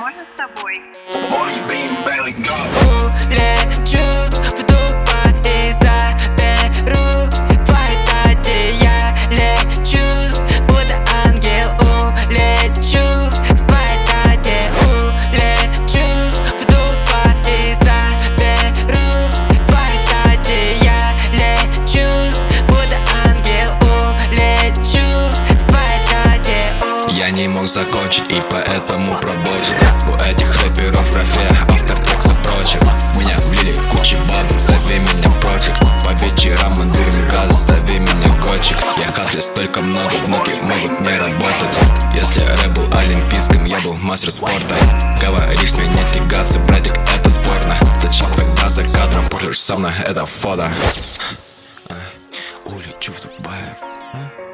можно с тобой? Улечу в Дубай и заберу твои дати. Я лечу, будто ангел. Улечу с твоей дати. Улечу в Дубай и заберу твои дати. Я лечу, будто ангел. Улечу с твоей дати. Я не мог закончить и поэтому продолжил. У этих рэперов графе автор текстов прочих. Меня влили кучи бабок, зови меня прочек. По вечерам мы дырим газ, зови меня котчик. Я хаслю столько много, внуки могут не работать. Если рэп был олимпийским, я был мастер спорта. Говоришь мне не тягаться, братик, это спорно. Зачем тогда за кадром портишь со мной это фото? Улечу в Дубае.